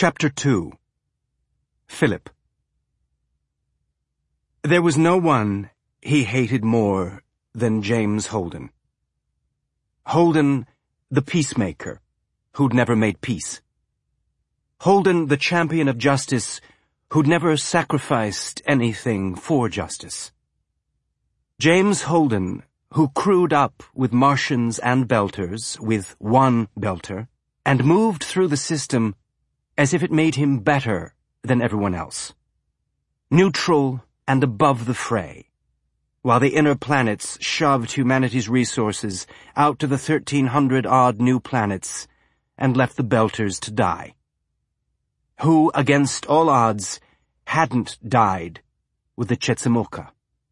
Chapter 2. Philip. There was no one he hated more than James Holden. Holden, the peacemaker, who'd never made peace. Holden, the champion of justice, who'd never sacrificed anything for justice. James Holden, who crewed up with Martians and Belters, with one Belter, and moved through the system as if it made him better than everyone else. Neutral and above the fray, while the inner planets shoved humanity's resources out to the 1,300-odd new planets and left the Belters to die. Who, against all odds, hadn't died with the Chetsimuka.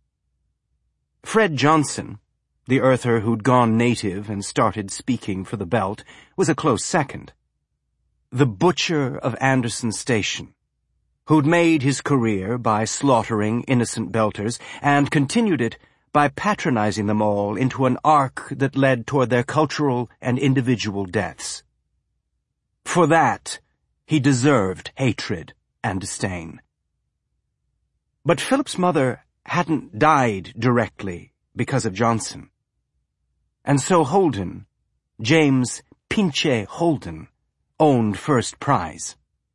Fred Johnson, the Earther who'd gone native and started speaking for the Belt, was a close second. The butcher of Anderson Station, who'd made his career by slaughtering innocent Belters and continued it by patronizing them all into an arc that led toward their cultural and individual deaths. For that, he deserved hatred and disdain. But Philip's mother hadn't died directly because of Johnson. And so Holden, James Pinche Holden, owned first prize.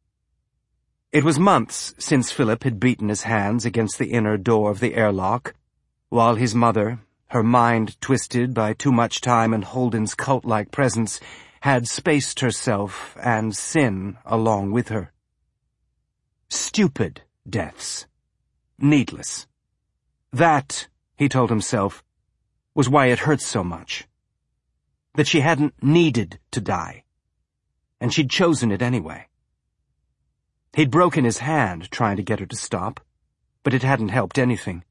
It was months since Philip had beaten his hands against the inner door of the airlock, while his mother, her mind twisted by too much time in Holden's cult-like presence, had spaced herself and sin along with her. Stupid deaths. Needless. That, he told himself, was why it hurt so much. That she hadn't needed to die. And she'd chosen it anyway. He'd broken his hand trying to get her to stop, but it hadn't helped anything.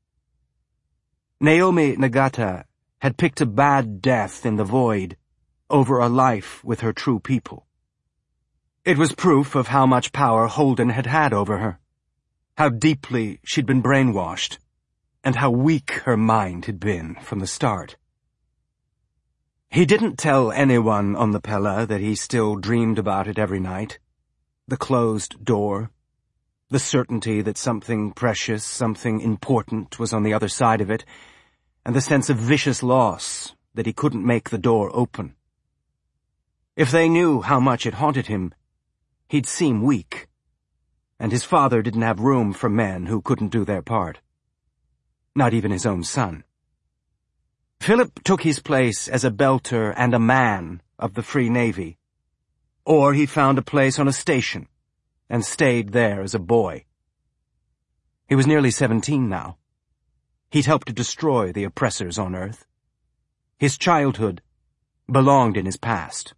Naomi Nagata had picked a bad death in the void over a life with her true people. It was proof of how much power Holden had had over her, how deeply she'd been brainwashed, and how weak her mind had been from the start. He didn't tell anyone on the Pella that he still dreamed about it every night. The closed door, the certainty that something precious, something important was on the other side of it, and the sense of vicious loss that he couldn't make the door open. If they knew how much it haunted him, he'd seem weak, and his father didn't have room for men who couldn't do their part. Not even his own son. Philip took his place as a Belter and a man of the Free Navy, or he found a place on a station and stayed there as a boy. He was nearly 17 now. He'd helped to destroy the oppressors on Earth. His childhood belonged in his past.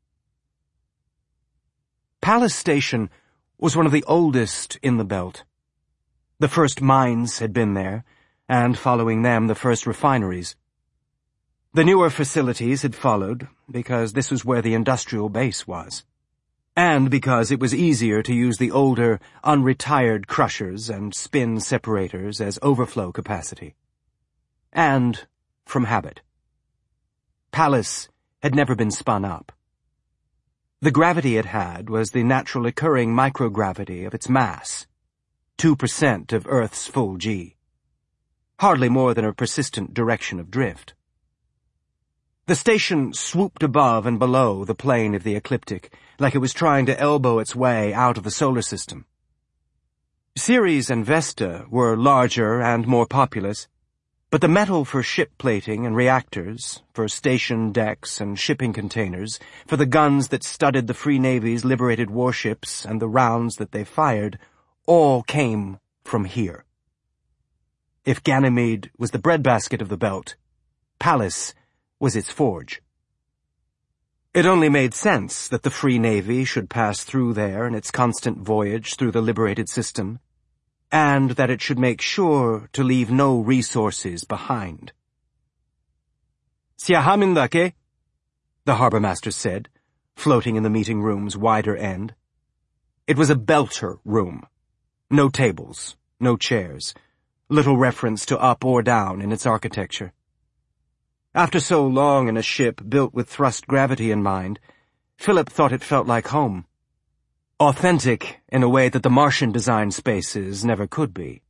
Palace Station was one of the oldest in the Belt. The first mines had been there, and following them the first refineries. The newer facilities had followed, because this was where the industrial base was, and because it was easier to use the older, unretired crushers and spin separators as overflow capacity. And from habit. Palace had never been spun up. The gravity it had was the natural occurring microgravity of its mass, 2% of Earth's full G. Hardly more than a persistent direction of drift. The station swooped above and below the plane of the ecliptic, like it was trying to elbow its way out of the solar system. Ceres and Vesta were larger and more populous, but the metal for ship plating and reactors, for station decks and shipping containers, for the guns that studded the Free Navy's liberated warships and the rounds that they fired, all came from here. If Ganymede was the breadbasket of the Belt, Palace was its forge. It only made sense that the Free Navy should pass through there in its constant voyage through the liberated system, and that it should make sure to leave no resources behind. "Siahamindake," the harbormaster said, floating in the meeting room's wider end. It was a Belter room. No tables, no chairs, little reference to up or down in its architecture. After so long in a ship built with thrust gravity in mind, Philip thought it felt like home. Authentic in a way that the Martian designed spaces never could be.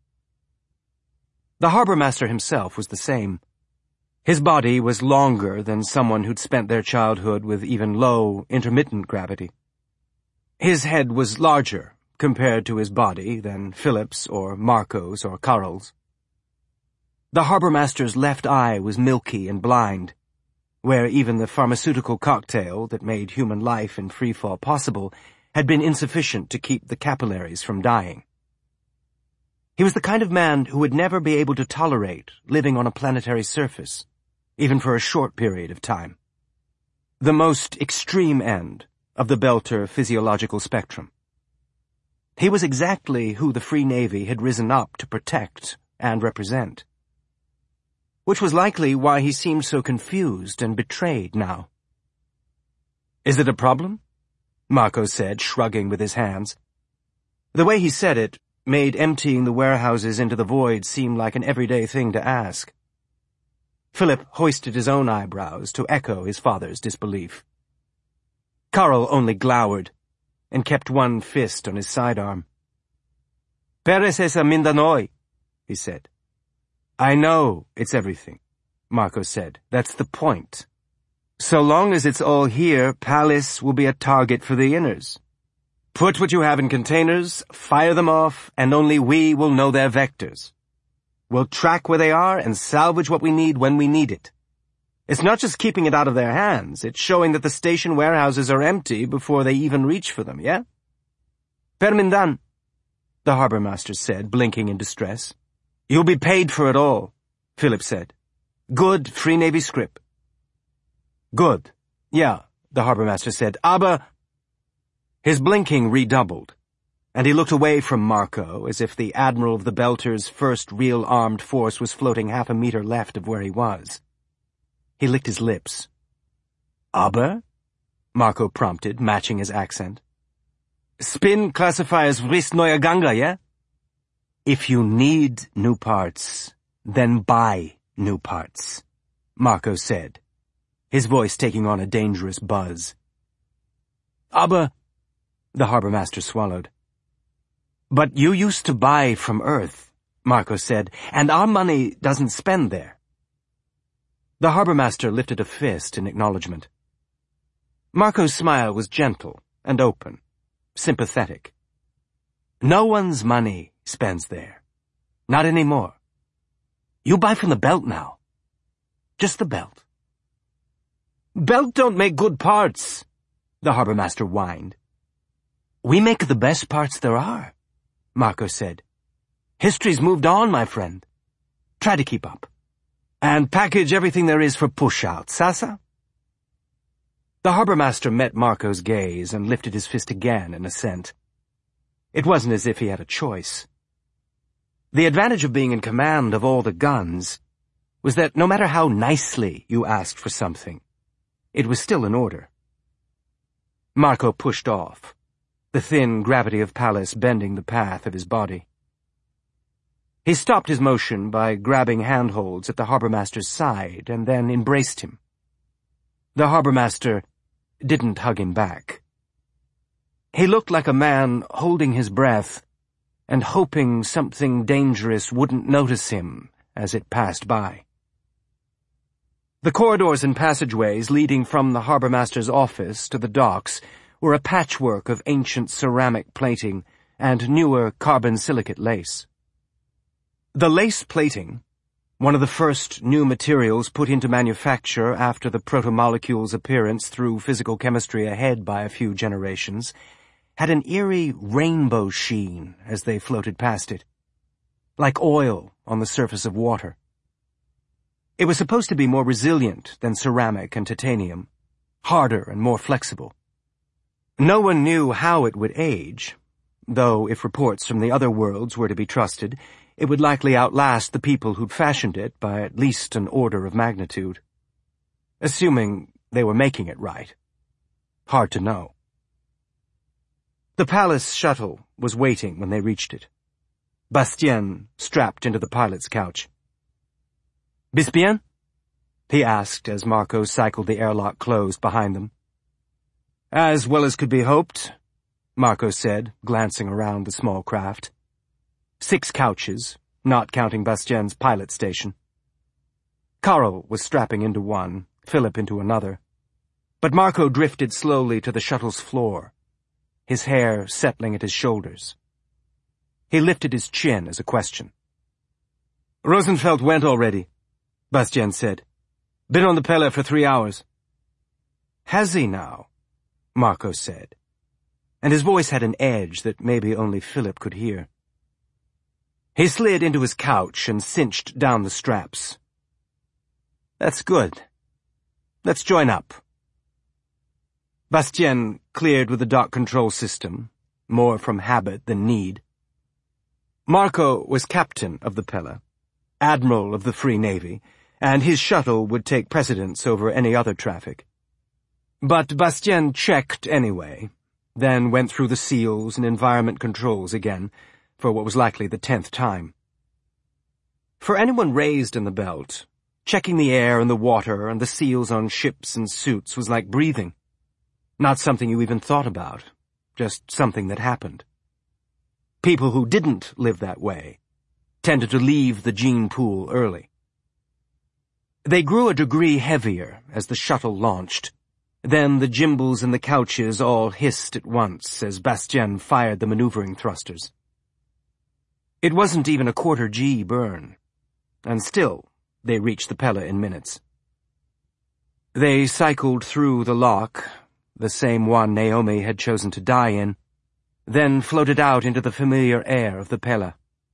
The harbor master himself was the same. His body was longer than someone who'd spent their childhood with even low, intermittent gravity. His head was larger, compared to his body, than Philip's or Marco's or Karl's. The harbor master's left eye was milky and blind, where even the pharmaceutical cocktail that made human life in freefall possible had been insufficient to keep the capillaries from dying. He was the kind of man who would never be able to tolerate living on a planetary surface, even for a short period of time. The most extreme end of the Belter physiological spectrum. He was exactly who the Free Navy had risen up to protect and represent. Which was likely why he seemed so confused and betrayed now. "Is it a problem?" Marco said, shrugging with his hands. The way he said it made emptying the warehouses into the void seem like an everyday thing to ask. Philip hoisted his own eyebrows to echo his father's disbelief. Karl only glowered and kept one fist on his sidearm. "Peres es a Mindanoi," he said. "I know it's everything," Marco said. "That's the point. So long as it's all here, Pallas will be a target for the inners. Put what you have in containers, fire them off, and only we will know their vectors. We'll track where they are and salvage what we need when we need it. It's not just keeping it out of their hands, it's showing that the station warehouses are empty before they even reach for them, yeah?" "Permindan," the harbor master said, blinking in distress. "You'll be paid for it all," Philip said. "Good Free Navy script." "Good. Yeah," the harbor master said. "Aber—" His blinking redoubled, and he looked away from Marco as if the admiral of the Belter's first real armed force was floating half a meter left of where he was. He licked his lips. "Aber?" Marco prompted, matching his accent. "Spin classifiers wrist neue Ganga, yeah?" "If you need new parts, then buy new parts," Marco said, his voice taking on a dangerous buzz. "Aber—" the harbor master swallowed. "But you used to buy from Earth," Marco said, "and our money doesn't spend there." The harbor master lifted a fist in acknowledgement. Marco's smile was gentle and open, sympathetic. "No one's money spends there. Not anymore. You buy from the Belt now. Just the Belt." "Belt don't make good parts," the harbor master whined. "We make the best parts there are," Marco said. "History's moved on, my friend. Try to keep up. And package everything there is for push-out, Sasa?" The harbor master met Marco's gaze and lifted his fist again in assent. It wasn't as if he had a choice. The advantage of being in command of all the guns was that no matter how nicely you asked for something, it was still in order. Marco pushed off, the thin gravity of Pallas bending the path of his body. He stopped his motion by grabbing handholds at the harbor master's side and then embraced him. The harbor master didn't hug him back. He looked like a man holding his breath and hoping something dangerous wouldn't notice him as it passed by. The corridors and passageways leading from the harbor master's office to the docks were a patchwork of ancient ceramic plating and newer carbon silicate lace. The lace plating, one of the first new materials put into manufacture after the protomolecule's appearance through physical chemistry ahead by a few generations, had an eerie rainbow sheen as they floated past it, like oil on the surface of water. It was supposed to be more resilient than ceramic and titanium, harder and more flexible. No one knew how it would age, though if reports from the other worlds were to be trusted, it would likely outlast the people who'd fashioned it by at least an order of magnitude. Assuming they were making it right. Hard to know. The Pallas shuttle was waiting when they reached it. Bastien strapped into the pilot's couch. "Bis bien?" he asked as Marco cycled the airlock closed behind them. "As well as could be hoped," Marco said, glancing around the small craft. 6 couches, not counting Bastien's pilot station. Karl was strapping into one, Philip into another. But Marco drifted slowly to the shuttle's floor, his hair settling at his shoulders. He lifted his chin as a question. "Rosenfeld went already," Bastien said. "Been on the Pelle for 3 hours." "Has he now?" Marco said, and his voice had an edge that maybe only Philip could hear. He slid into his couch and cinched down the straps. "That's good. Let's join up." Bastien cleared with the dock control system, more from habit than need. Marco was captain of the Pelle, admiral of the Free Navy, and his shuttle would take precedence over any other traffic. But Bastien checked anyway, then went through the seals and environment controls again, for what was likely the 10th time. For anyone raised in the belt, checking the air and the water and the seals on ships and suits was like breathing. Not something you even thought about, just something that happened. People who didn't live that way tended to leave the gene pool early. They grew a degree heavier as the shuttle launched. Then the gimbals and the couches all hissed at once as Bastien fired the maneuvering thrusters. It wasn't even a quarter G burn, and still they reached the Pelle in minutes. They cycled through the lock, the same one Naomi had chosen to die in, then floated out into the familiar air of the Pelle.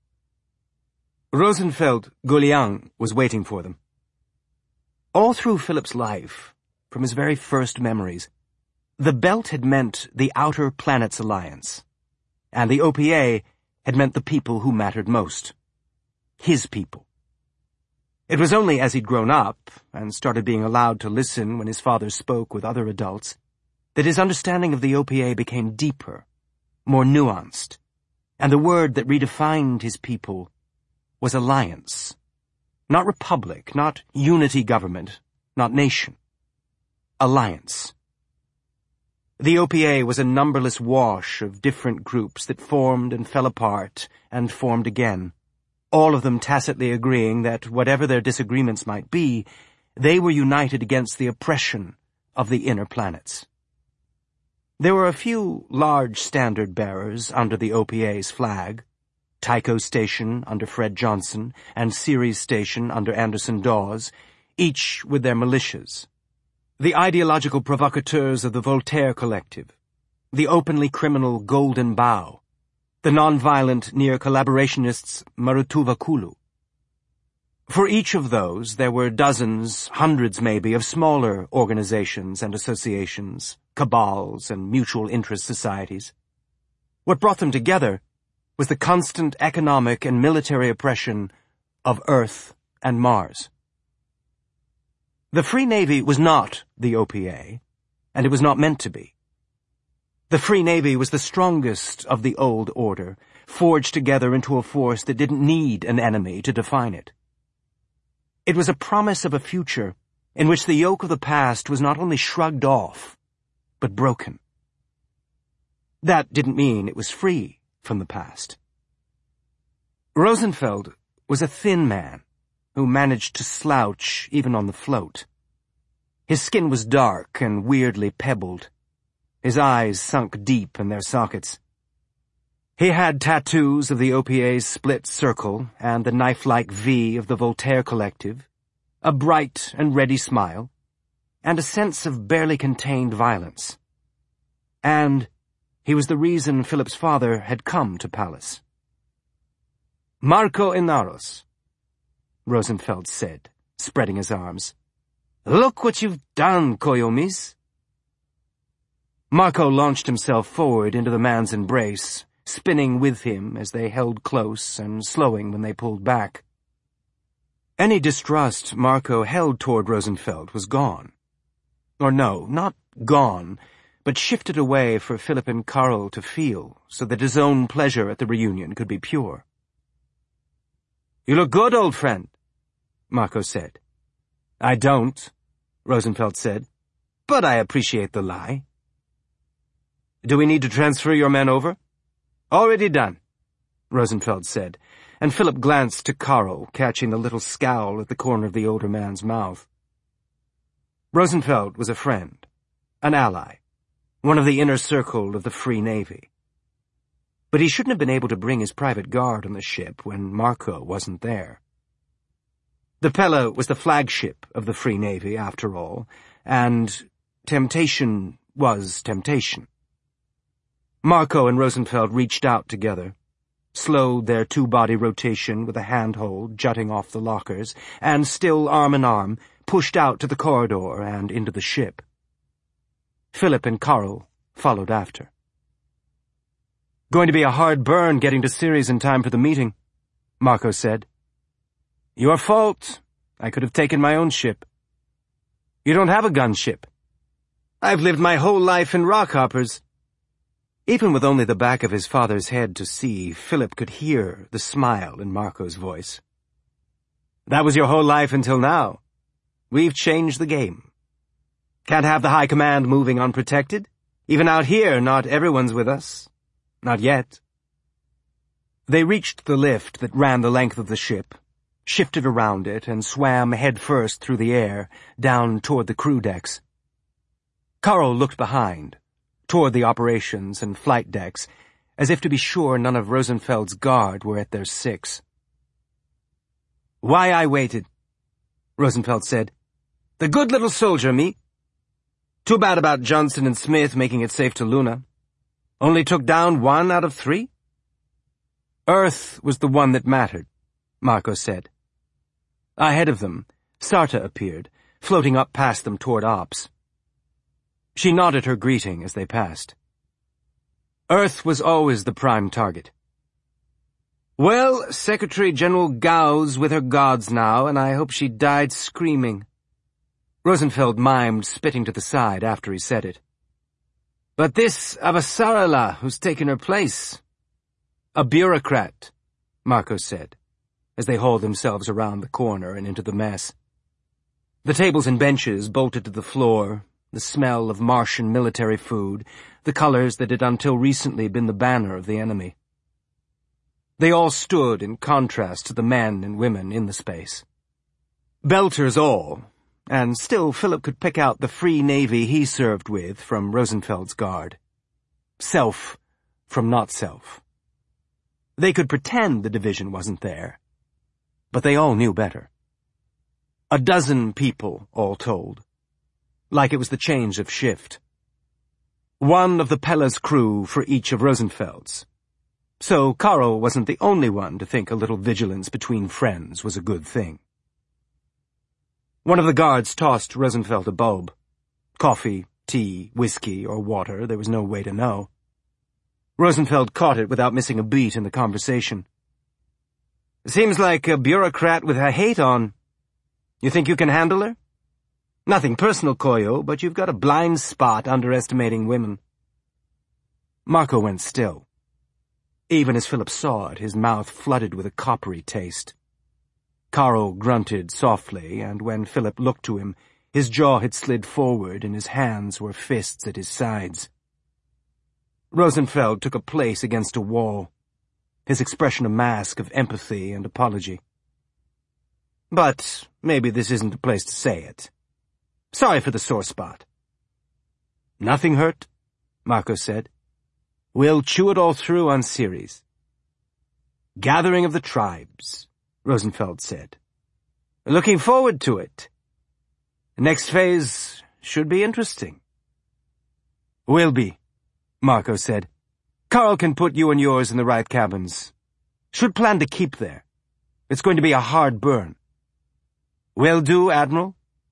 Rosenfeld Goliang was waiting for them. All through Philip's life, from his very first memories, the belt had meant the Outer Planets Alliance, and the OPA had meant the people who mattered most. His people. It was only as he'd grown up, and started being allowed to listen when his father spoke with other adults, that his understanding of the OPA became deeper, more nuanced, and the word that redefined his people was alliance. Not republic, not unity government, not nation. Alliance. The OPA was a numberless wash of different groups that formed and fell apart and formed again, all of them tacitly agreeing that whatever their disagreements might be, they were united against the oppression of the inner planets. There were a few large standard bearers under the OPA's flag, Tycho Station under Fred Johnson and Ceres Station under Anderson Dawes, each with their militias. The ideological provocateurs of the Voltaire Collective, the openly criminal Golden Bough, the non-violent near-collaborationists Marutuva Kulu. For each of those, there were dozens, hundreds maybe, of smaller organizations and associations, cabals and mutual interest societies. What brought them together was the constant economic and military oppression of Earth and Mars. The Free Navy was not the OPA, and it was not meant to be. The Free Navy was the strongest of the old order, forged together into a force that didn't need an enemy to define it. It was a promise of a future in which the yoke of the past was not only shrugged off, but broken. That didn't mean it was free from the past. Rosenfeld was a thin man who managed to slouch even on the float. His skin was dark and weirdly pebbled. His eyes sunk deep in their sockets. He had tattoos of the OPA's split circle and the knife-like V of the Voltaire Collective, a bright and ready smile, and a sense of barely contained violence. And he was the reason Philip's father had come to Pallas. "Marco Inaros," Rosenfeld said, spreading his arms. "Look what you've done, Koyomis." Marco launched himself forward into the man's embrace, spinning with him as they held close and slowing when they pulled back. Any distrust Marco held toward Rosenfeld was gone. Or no, not gone, but shifted away for Philip and Karl to feel, so that his own pleasure at the reunion could be pure. "You look good, old friend," Marco said. "I don't," Rosenfeld said, "but I appreciate the lie." Do we need to transfer your men over? Already done, Rosenfeld said, and Philip glanced to Carl, catching the little scowl at the corner of the older man's mouth. Rosenfeld was a friend, an ally, one of the inner circle of the Free Navy. But he shouldn't have been able to bring his private guard on the ship when Marco wasn't there. The Pella was the flagship of the Free Navy, after all, and temptation was temptation. Marco and Rosenfeld reached out together, slowed their two-body rotation with a handhold jutting off the lockers, and still arm in arm, pushed out to the corridor and into the ship. Philip and Carl followed after. Going to be a hard burn getting to Ceres in time for the meeting, Marco said. Your fault. I could have taken my own ship. You don't have a gunship. I've lived my whole life in rockhoppers. Even with only the back of his father's head to see, Philip could hear the smile in Marco's voice. That was your whole life until now. We've changed the game. Can't have the High Command moving unprotected. Even out here, not everyone's with us. Not yet. They reached the lift that ran the length of the ship, shifted around it, and swam headfirst through the air, down toward the crew decks. Carl looked behind, toward the operations and flight decks, as if to be sure none of Rosenfeld's guard were at their six. Why I waited, Rosenfeld said. The good little soldier, me. Too bad about Johnson and Smith making it safe to Luna. Only took down 1 out of 3? Earth was the one that mattered, Marco said. Ahead of them, Sarta appeared, floating up past them toward Ops. She nodded her greeting as they passed. Earth was always the prime target. Well, Secretary General Gao's with her gods now, and I hope she died screaming. Rosenfeld mimed, spitting to the side after he said it. But this Avasarala who's taken her place. A bureaucrat, Marco said, as they hauled themselves around the corner and into the mess. The tables and benches bolted to the floor, the smell of Martian military food, the colors that had until recently been the banner of the enemy. They all stood in contrast to the men and women in the space. Belters all, and still Philip could pick out the Free Navy he served with from Rosenfeld's guard. Self from not self. They could pretend the division wasn't there, but they all knew better. 12 people, all told. Like it was the change of shift. 1 of the Pella's crew for each of Rosenfeld's. So Carl wasn't the only one to think a little vigilance between friends was a good thing. One of the guards tossed Rosenfeld a bulb. Coffee, tea, whiskey, or water, there was no way to know. Rosenfeld caught it without missing a beat in the conversation. Seems like a bureaucrat with her hate on. You think you can handle her? Nothing personal, Koyo, but you've got a blind spot underestimating women. Marco went still. Even as Philip saw it, his mouth flooded with a coppery taste. Carl grunted softly, and when Philip looked to him, his jaw had slid forward and his hands were fists at his sides. Rosenfeld took a place against a wall, his expression a mask of empathy and apology. But maybe this isn't the place to say it. Sorry for the sore spot. Nothing hurt, Marco said. We'll chew it all through on Ceres. Gathering of the tribes, Rosenfeld said. Looking forward to it. The next phase should be interesting. Will be, Marco said. Carl can put you and yours in the right cabins. Should plan to keep there. It's going to be a hard burn. Will do, Admiral.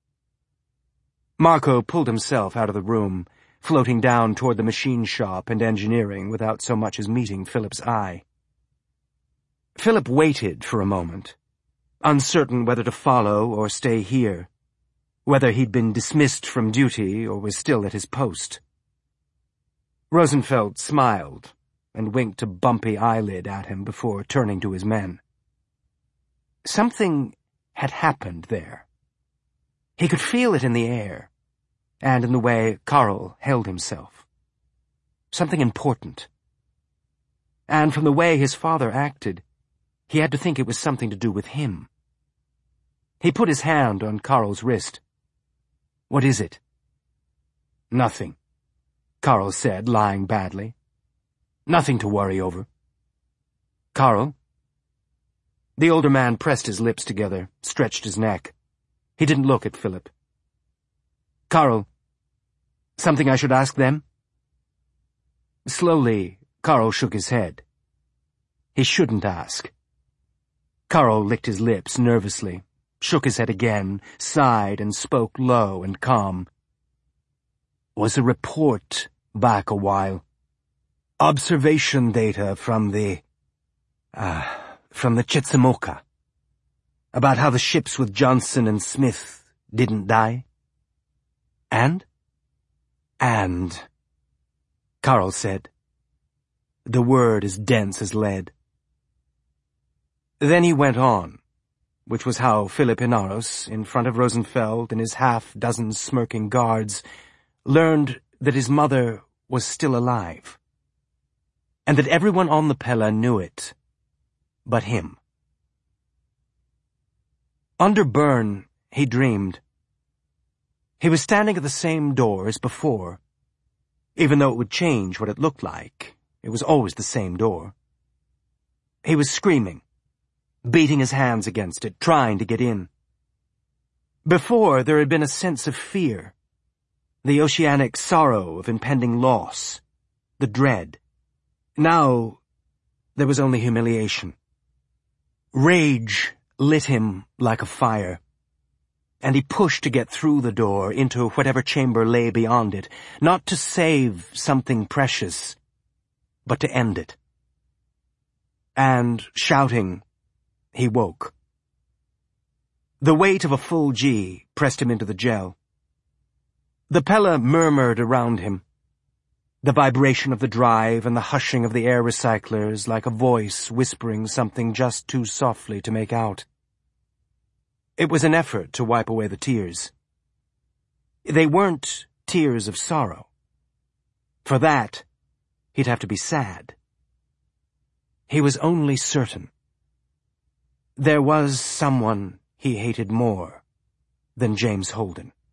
Marco pulled himself out of the room, floating down toward the machine shop and engineering without so much as meeting Philip's eye. Philip waited for a moment, uncertain whether to follow or stay here, whether he'd been dismissed from duty or was still at his post. Rosenfeld smiled and winked a bumpy eyelid at him before turning to his men. Something had happened there. He could feel it in the air, and in the way Carl held himself. something important. And from the way his father acted, he had to think it was something to do with him. He put his hand on Carl's wrist. "What is it?" "Nothing," Carl said, lying badly. "Nothing to worry over." "Carl?" The older man pressed his lips together, stretched his neck. He didn't look at Philip. "Carl, something I should ask them?" Slowly, Carl shook his head. He shouldn't ask. Carl licked his lips nervously, shook his head again, sighed, and spoke low and calm. "Was a report back a while. Observation data from the Chitsamoka. About how the ships with Johnson and Smith didn't die." "And?" "And," Carl said. The word as dense as lead. Then he went on, which was how Philip Inaros, in front of Rosenfeld and his half-dozen smirking guards, learned that his mother was still alive, and that everyone on the Pella knew it, but him. Under Byrne, he dreamed. He was standing at the same door as before. Even though it would change what it looked like, it was always the same door. He was screaming, beating his hands against it, trying to get in. Before, there had been a sense of fear, the oceanic sorrow of impending loss, the dread. Now, there was only humiliation. Rage lit him like a fire, and he pushed to get through the door into whatever chamber lay beyond it, not to save something precious, but to end it. And, shouting, he woke. The weight of a full G pressed him into the gel. The Pella murmured around him, the vibration of the drive and the hushing of the air recyclers like a voice whispering something just too softly to make out. It was an effort to wipe away the tears. They weren't tears of sorrow. For that, he'd have to be sad. He was only certain. There was someone he hated more than James Holden.